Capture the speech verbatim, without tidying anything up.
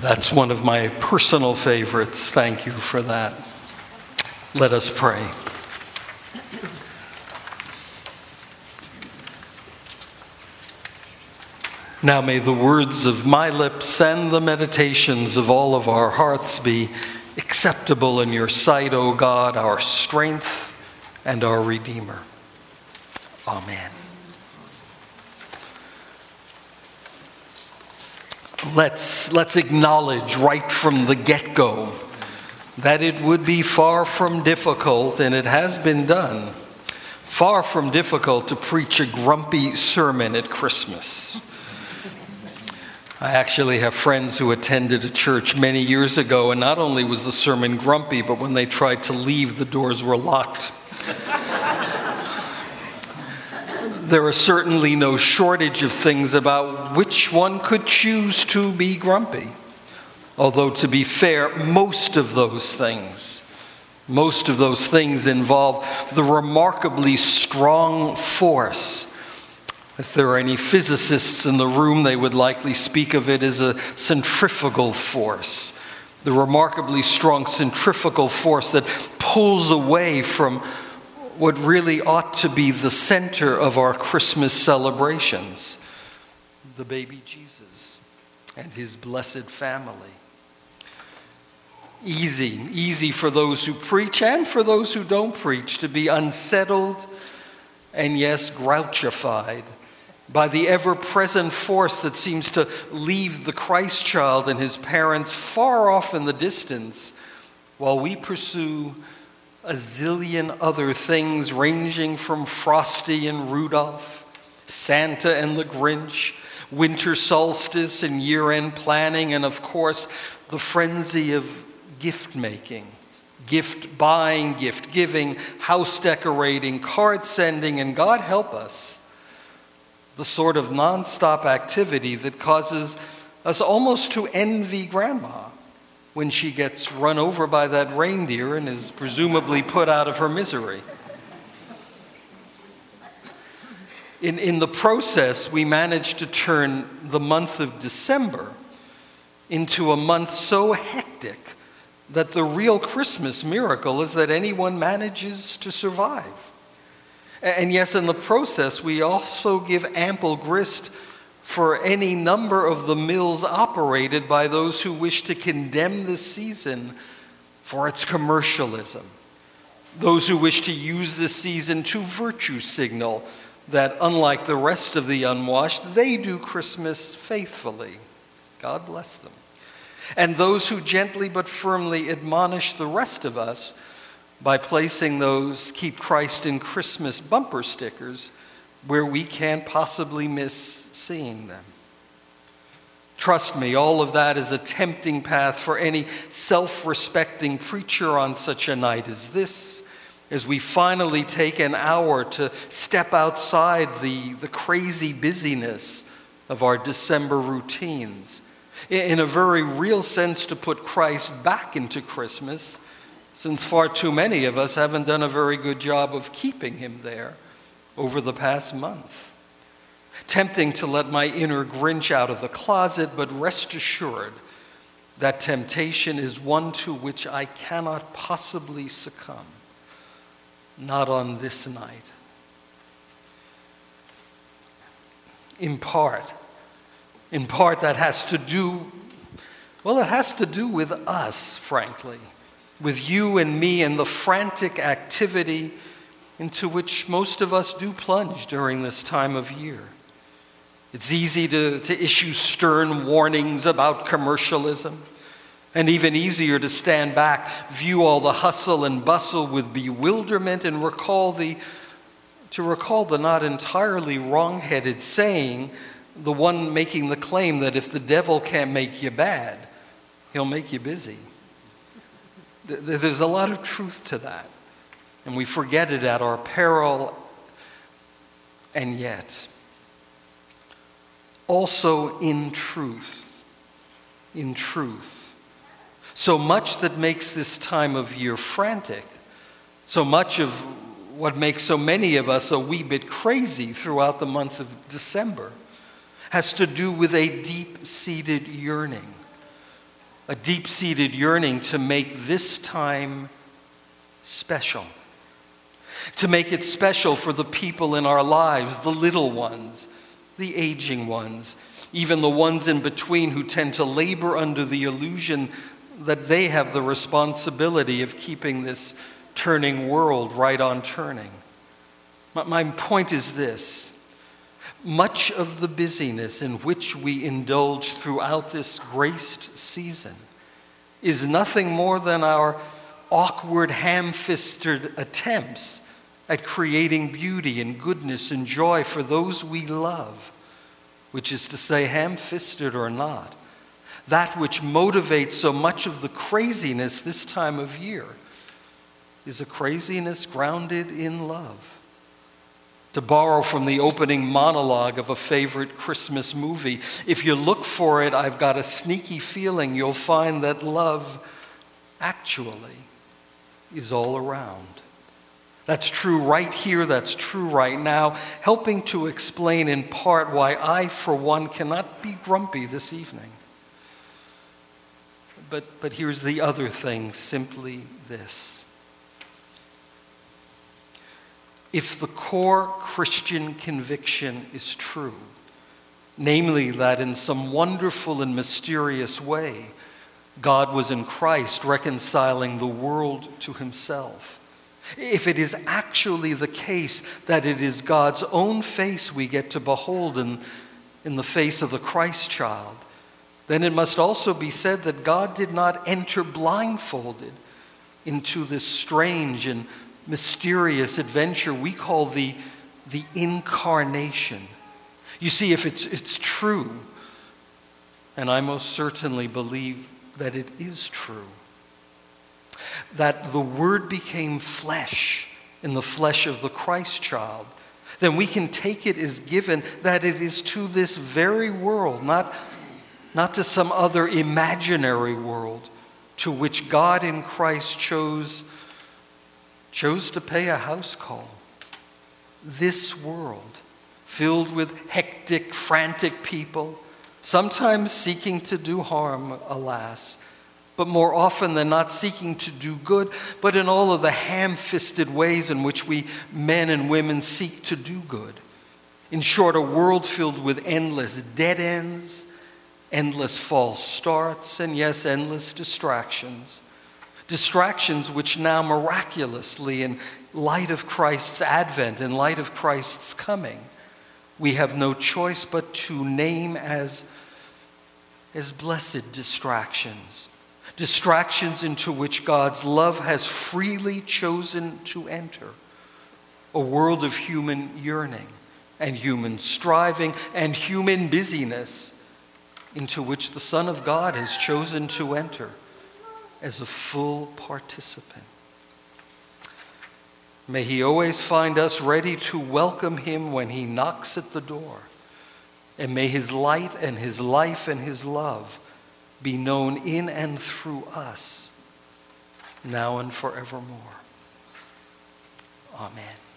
That's one of my personal favorites. Thank you for that. Let us pray. Now may the words of my lips and the meditations of all of our hearts be acceptable in your sight, O God, our strength and our Redeemer. Amen. Let's, let's acknowledge right from the get-go that it would be far from difficult, and it has been done, far from difficult to preach a grumpy sermon at Christmas. I actually have friends who attended a church many years ago, and not only was the sermon grumpy, but when they tried to leave, the doors were locked. There are certainly no shortage of things about which one could choose to be grumpy. Although, to be fair, most of those things, most of those things involve the remarkably strong force. If there are any physicists in the room, they would likely speak of it as a centrifugal force. The remarkably strong centrifugal force that pulls away from what really ought to be the center of our Christmas celebrations, the baby Jesus and his blessed family. Easy, easy for those who preach and for those who don't preach to be unsettled and, yes, grouchified by the ever-present force that seems to leave the Christ child and his parents far off in the distance while we pursue a zillion other things ranging from Frosty and Rudolph, Santa and the Grinch, winter solstice and year-end planning, and of course the frenzy of gift making, gift buying, gift giving, house decorating, card sending, and God help us, the sort of nonstop activity that causes us almost to envy Grandma when she gets run over by that reindeer and is presumably put out of her misery. In, in the process, we managed to turn the month of December into a month so hectic that the real Christmas miracle is that anyone manages to survive. And yes, in the process, we also give ample grist for any number of the mills operated by those who wish to condemn this season for its commercialism. Those who wish to use this season to virtue signal that, unlike the rest of the unwashed, they do Christmas faithfully. God bless them. And those who gently but firmly admonish the rest of us by placing those Keep Christ in Christmas bumper stickers where we can't possibly miss seeing them. Trust me, all of that is a tempting path for any self-respecting preacher on such a night as this, as we finally take an hour to step outside the, the crazy busyness of our December routines, in a very real sense to put Christ back into Christmas, since far too many of us haven't done a very good job of keeping him there over the past month. Tempting to let my inner Grinch out of the closet, but rest assured that temptation is one to which I cannot possibly succumb. Not on this night. In part, in part that has to do, well, it has to do with us, frankly. With you and me and the frantic activity into which most of us do plunge during this time of year. It's easy to, to issue stern warnings about commercialism, and even easier to stand back, view all the hustle and bustle with bewilderment, and recall the, to recall the not entirely wrong-headed saying, the one making the claim that if the devil can't make you bad, he'll make you busy. There's a lot of truth to that, and we forget it at our peril, and yet, also in truth, in truth, so much that makes this time of year frantic, so much of what makes so many of us a wee bit crazy throughout the month of December has to do with a deep-seated yearning a deep-seated yearning to make this time special. To make it special for the people in our lives, the little ones, the aging ones, even the ones in between who tend to labor under the illusion that they have the responsibility of keeping this turning world right on turning. My point is this: much of the busyness in which we indulge throughout this graced season is nothing more than our awkward, ham-fisted attempts at creating beauty and goodness and joy for those we love, which is to say, ham-fisted or not, that which motivates so much of the craziness this time of year is a craziness grounded in love. To borrow from the opening monologue of a favorite Christmas movie, if you look for it, I've got a sneaky feeling you'll find that love actually is all around. That's true right here, that's true right now, helping to explain in part why I, for one, cannot be grumpy this evening. But, but here's the other thing, simply this. If the core Christian conviction is true, namely that in some wonderful and mysterious way, God was in Christ reconciling the world to himself, if it is actually the case that it is God's own face we get to behold in, in the face of the Christ child, then it must also be said that God did not enter blindfolded into this strange and mysterious adventure we call the, the incarnation. You see, if it's, it's true, and I most certainly believe that it is true, that the Word became flesh in the flesh of the Christ child, then we can take it as given that it is to this very world, not, not to some other imaginary world, to which God in Christ chose, chose to pay a house call. This world, filled with hectic, frantic people, sometimes seeking to do harm, alas, but more often than not seeking to do good, but in all of the ham-fisted ways in which we men and women seek to do good. In short, a world filled with endless dead ends, endless false starts, and yes, endless distractions. Distractions which now miraculously, in light of Christ's advent, in light of Christ's coming, we have no choice but to name as, as blessed distractions. Distractions into which God's love has freely chosen to enter. A world of human yearning and human striving and human busyness into which the Son of God has chosen to enter as a full participant. May he always find us ready to welcome him when he knocks at the door. And may his light and his life and his love be known in and through us, now and forevermore. Amen.